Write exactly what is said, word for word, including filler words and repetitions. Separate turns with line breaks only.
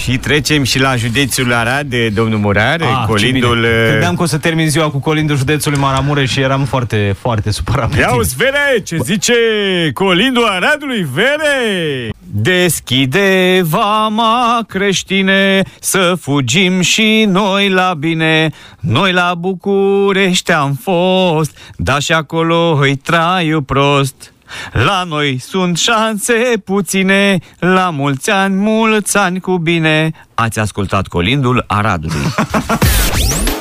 Și trecem și la județul Arad, de domnul Murar,
ah,
colindul...
Credeam că o să termin ziua cu colindul județului Maramureș și eram foarte, foarte supărat pe
Ia
tine.
uzi, Vere, ce zice colindul Aradului, Vere? Deschide vama creștine, să fugim și noi la bine. Noi la București am fost, dar și acolo-i traiul prost. La noi sunt șanse puține, la mulți ani, mulți ani cu bine. Ați ascultat colindul Aradului.